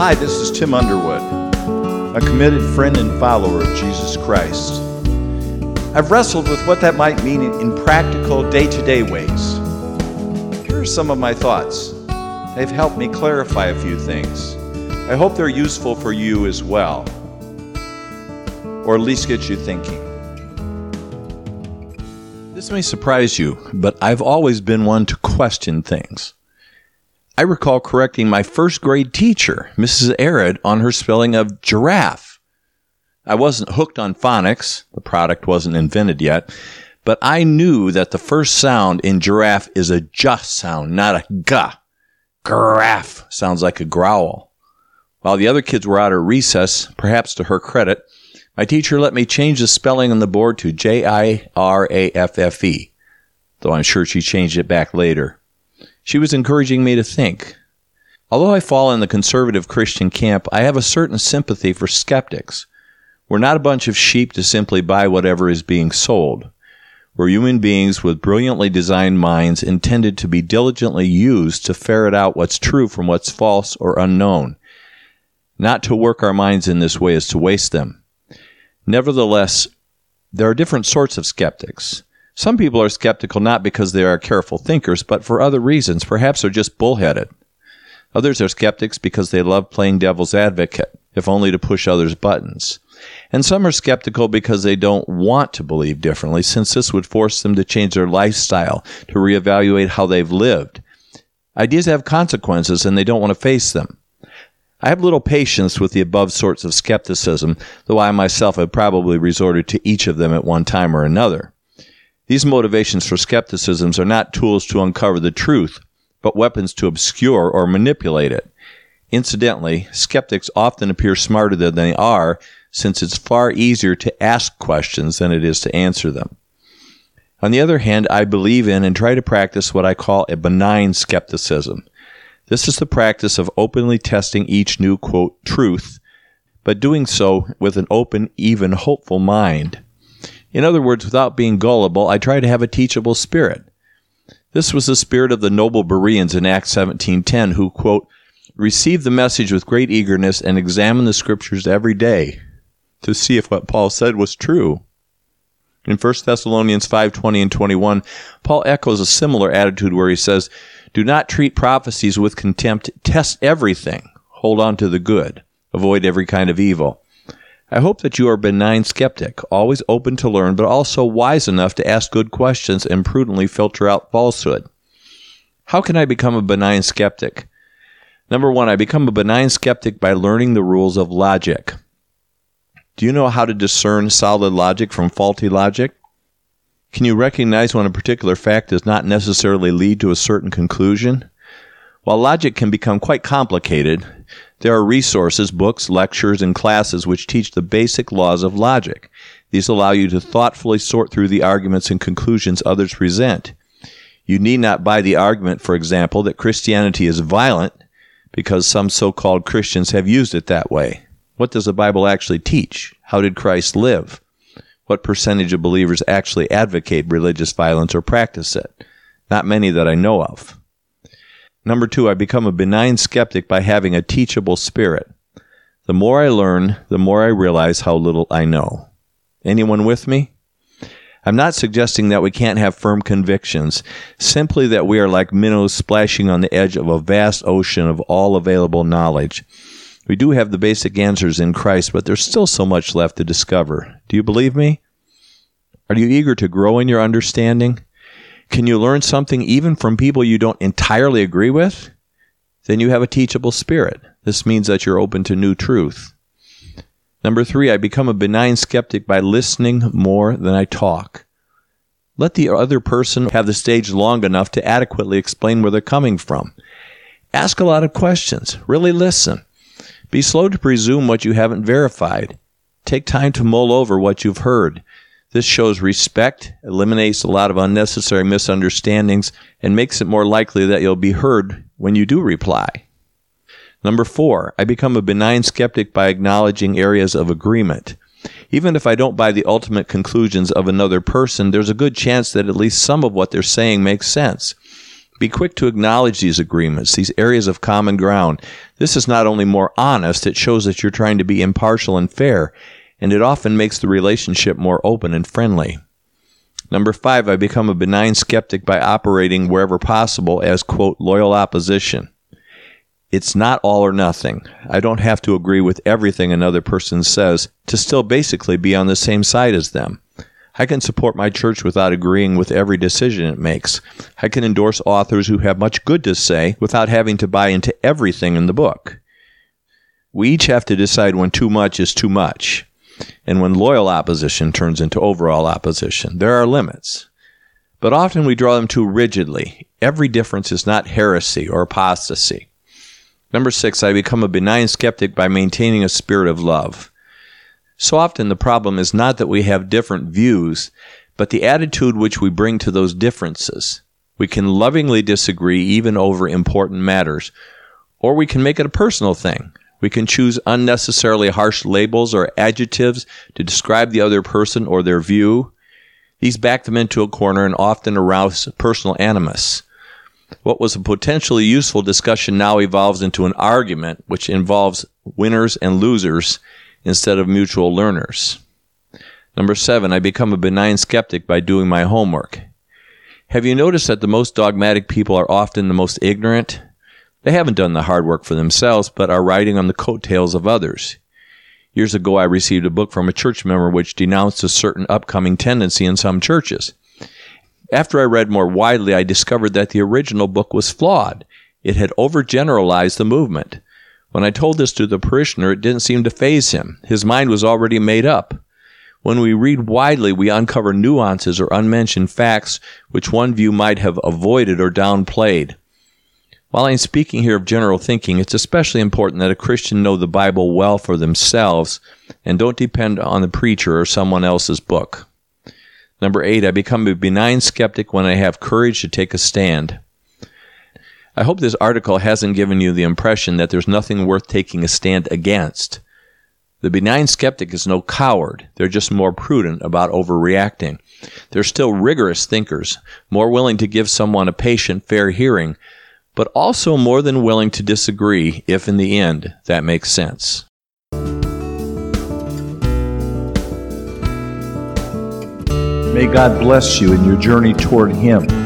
Hi, this is Tim Underwood, a committed friend and follower of Jesus Christ. I've wrestled with what that might mean in practical, day-to-day ways. Here are some of my thoughts. They've helped me clarify a few things. I hope they're useful for you as well, or at least get you thinking. This may surprise you, but I've always been one to question things. I recall correcting my first grade teacher, Mrs. Arid, on her spelling of giraffe. I wasn't hooked on phonics, the product wasn't invented yet, but I knew that the first sound in giraffe is a j sound, not a g. Giraffe sounds like a growl. While the other kids were out at recess, perhaps to her credit, my teacher let me change the spelling on the board to Jiraffe, though I'm sure she changed it back later. She was encouraging me to think. Although I fall in the conservative Christian camp, I have a certain sympathy for skeptics. We're not a bunch of sheep to simply buy whatever is being sold. We're human beings with brilliantly designed minds intended to be diligently used to ferret out what's true from what's false or unknown. Not to work our minds in this way is to waste them. Nevertheless, there are different sorts of skeptics. Some people are skeptical not because they are careful thinkers, but for other reasons. Perhaps they're just bullheaded. Others are skeptics because they love playing devil's advocate, if only to push others' buttons. And some are skeptical because they don't want to believe differently, since this would force them to change their lifestyle, to reevaluate how they've lived. Ideas have consequences, and they don't want to face them. I have little patience with the above sorts of skepticism, though I myself have probably resorted to each of them at one time or another. These motivations for skepticism are not tools to uncover the truth, but weapons to obscure or manipulate it. Incidentally, skeptics often appear smarter than they are, since it's far easier to ask questions than it is to answer them. On the other hand, I believe in and try to practice what I call a benign skepticism. This is the practice of openly testing each new, quote, truth, but doing so with an open, even hopeful mind. In other words, without being gullible, I try to have a teachable spirit. This was the spirit of the noble Bereans in Acts 17:10, who, quote, received the message with great eagerness and examined the scriptures every day to see if what Paul said was true. In 1 Thessalonians 5:20 and 21, Paul echoes a similar attitude where he says, do not treat prophecies with contempt, test everything, hold on to the good, avoid every kind of evil. I hope that you are a benign skeptic, always open to learn, but also wise enough to ask good questions and prudently filter out falsehood. How can I become a benign skeptic? Number one, I become a benign skeptic by learning the rules of logic. Do you know how to discern solid logic from faulty logic? Can you recognize when a particular fact does not necessarily lead to a certain conclusion? While logic can become quite complicated, there are resources, books, lectures, and classes which teach the basic laws of logic. These allow you to thoughtfully sort through the arguments and conclusions others present. You need not buy the argument, for example, that Christianity is violent because some so-called Christians have used it that way. What does the Bible actually teach? How did Christ live? What percentage of believers actually advocate religious violence or practice it? Not many that I know of. Number two, I become a benign skeptic by having a teachable spirit. The more I learn, the more I realize how little I know. Anyone with me? I'm not suggesting that we can't have firm convictions, simply that we are like minnows splashing on the edge of a vast ocean of all available knowledge. We do have the basic answers in Christ, but there's still so much left to discover. Do you believe me? Are you eager to grow in your understanding? Can you learn something even from people you don't entirely agree with? Then you have a teachable spirit. This means that you're open to new truth. Number three, I become a benign skeptic by listening more than I talk. Let the other person have the stage long enough to adequately explain where they're coming from. Ask a lot of questions. Really listen. Be slow to presume what you haven't verified. Take time to mull over what you've heard. This shows respect, eliminates a lot of unnecessary misunderstandings, and makes it more likely that you'll be heard when you do reply. Number four, I become a benign skeptic by acknowledging areas of agreement. Even if I don't buy the ultimate conclusions of another person, there's a good chance that at least some of what they're saying makes sense. Be quick to acknowledge these agreements, these areas of common ground. This is not only more honest, it shows that you're trying to be impartial and fair, and it often makes the relationship more open and friendly. Number 5, I become a benign skeptic by operating wherever possible as, quote, loyal opposition. It's not all or nothing. I don't have to agree with everything another person says to still basically be on the same side as them. I can support my church without agreeing with every decision it makes. I can endorse authors who have much good to say without having to buy into everything in the book. We each have to decide when too much is too much, and when loyal opposition turns into overall opposition. There are limits, but often we draw them too rigidly. Every difference is not heresy or apostasy. Number 6, I become a benign skeptic by maintaining a spirit of love. So often the problem is not that we have different views, but the attitude which we bring to those differences. We can lovingly disagree even over important matters, or we can make it a personal thing. We can choose unnecessarily harsh labels or adjectives to describe the other person or their view. These back them into a corner and often arouse personal animus. What was a potentially useful discussion now evolves into an argument which involves winners and losers instead of mutual learners. Number 7, I become a benign skeptic by doing my homework. Have you noticed that the most dogmatic people are often the most ignorant? They haven't done the hard work for themselves, but are riding on the coattails of others. Years ago, I received a book from a church member which denounced a certain upcoming tendency in some churches. After I read more widely, I discovered that the original book was flawed. It had overgeneralized the movement. When I told this to the parishioner, it didn't seem to faze him. His mind was already made up. When we read widely, we uncover nuances or unmentioned facts which one view might have avoided or downplayed. While I'm speaking here of general thinking, it's especially important that a Christian know the Bible well for themselves and don't depend on the preacher or someone else's book. Number 8, I become a benign skeptic when I have courage to take a stand. I hope this article hasn't given you the impression that there's nothing worth taking a stand against. The benign skeptic is no coward. They're just more prudent about overreacting. They're still rigorous thinkers, more willing to give someone a patient, fair hearing, but also more than willing to disagree if in the end that makes sense. May God bless you in your journey toward Him.